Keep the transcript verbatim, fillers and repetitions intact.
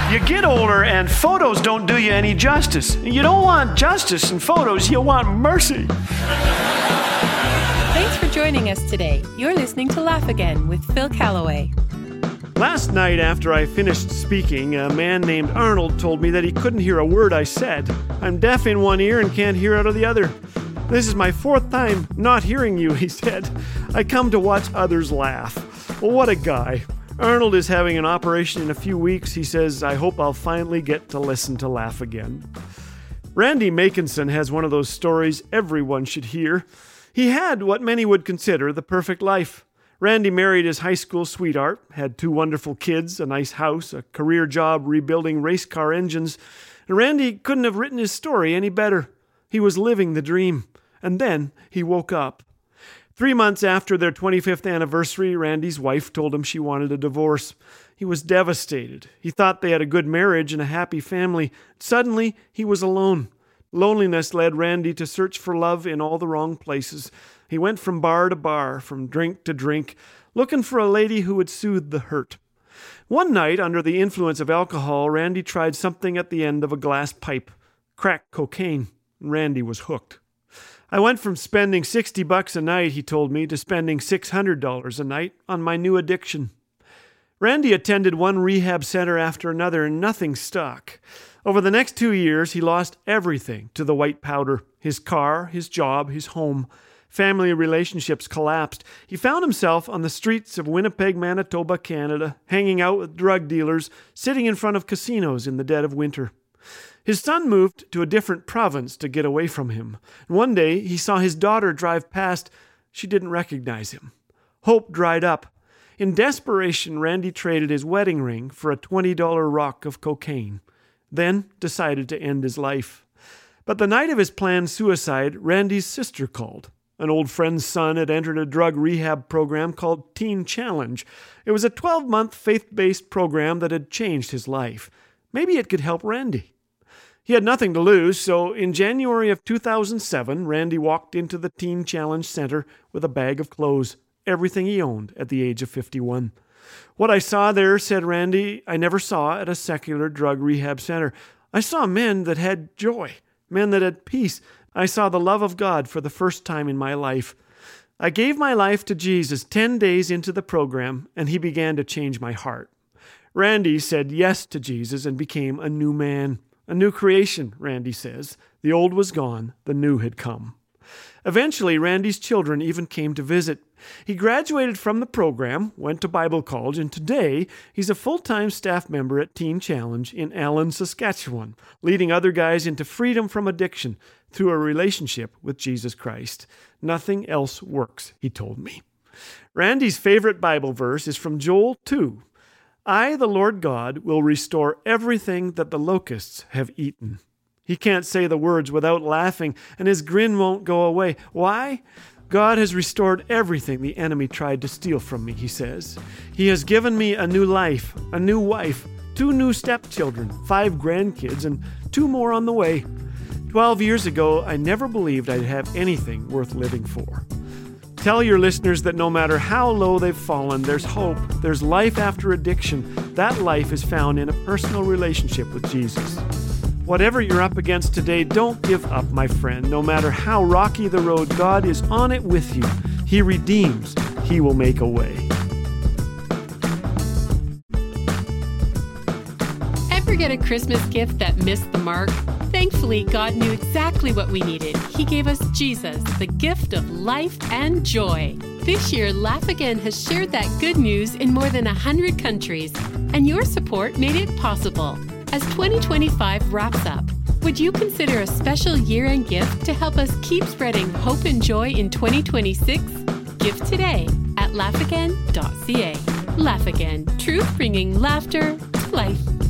You get older and photos don't do you any justice. You don't want justice in photos, you want mercy. Thanks for joining us today. You're listening to Laugh Again with Phil Callaway. Last night after I finished speaking, a man named Arnold told me that he couldn't hear a word I said. I'm deaf in one ear and can't hear out of the other. This is my fourth time not hearing you, he said. I come to watch others laugh. Well, what a guy. Arnold is having an operation in a few weeks. He says, I hope I'll finally get to listen to Laugh Again. Randy Makinson has one of those stories everyone should hear. He had what many would consider the perfect life. Randy married his high school sweetheart, had two wonderful kids, a nice house, a career job rebuilding race car engines. And Randy couldn't have written his story any better. He was living the dream. And then he woke up. Three months after their twenty-fifth anniversary, Randy's wife told him she wanted a divorce. He was devastated. He thought they had a good marriage and a happy family. Suddenly, he was alone. Loneliness led Randy to search for love in all the wrong places. He went from bar to bar, from drink to drink, looking for a lady who would soothe the hurt. One night, under the influence of alcohol, Randy tried something at the end of a glass pipe. Crack cocaine. Randy was hooked. I went from spending sixty bucks a night, he told me, to spending six hundred dollars a night on my new addiction. Randy attended one rehab center after another and nothing stuck. Over the next two years, he lost everything to the white powder. His car, his job, his home. Family relationships collapsed. He found himself on the streets of Winnipeg, Manitoba, Canada, hanging out with drug dealers, sitting in front of casinos in the dead of winter. His son moved to a different province to get away from him. One day, he saw his daughter drive past. She didn't recognize him. Hope dried up. In desperation, Randy traded his wedding ring for a twenty dollar rock of cocaine, then decided to end his life. But the night of his planned suicide, Randy's sister called. An old friend's son had entered a drug rehab program called Teen Challenge. It was a twelve-month faith-based program that had changed his life. Maybe it could help Randy. He had nothing to lose, so in January of two thousand seven, Randy walked into the Teen Challenge Center with a bag of clothes, everything he owned at the age of fifty-one. What I saw there, said Randy, I never saw at a secular drug rehab center. I saw men that had joy, men that had peace. I saw the love of God for the first time in my life. I gave my life to Jesus ten days into the program, and he began to change my heart. Randy said yes to Jesus and became a new man. A new creation, Randy says. The old was gone, the new had come. Eventually, Randy's children even came to visit. He graduated from the program, went to Bible college, and today he's a full-time staff member at Teen Challenge in Allen, Saskatchewan, leading other guys into freedom from addiction through a relationship with Jesus Christ. Nothing else works, he told me. Randy's favorite Bible verse is from Joel two. I, the Lord God, will restore everything that the locusts have eaten. He can't say the words without laughing, and his grin won't go away. Why? God has restored everything the enemy tried to steal from me, he says. He has given me a new life, a new wife, two new stepchildren, five grandkids, and two more on the way. Twelve years ago, I never believed I'd have anything worth living for. Tell your listeners that no matter how low they've fallen, there's hope, there's life after addiction. That life is found in a personal relationship with Jesus. Whatever you're up against today, don't give up, my friend. No matter how rocky the road, God is on it with you. He redeems. He will make a way. Ever get a Christmas gift that missed the mark? Thankfully, God knew exactly what we needed. He gave us Jesus, the gift of life and joy. This year, Laugh Again has shared that good news in more than one hundred countries, and your support made it possible. As twenty twenty-five wraps up, would you consider a special year-end gift to help us keep spreading hope and joy in twenty twenty-six? Give today at laugh again dot c a. Laugh Again, truth bringing laughter to life.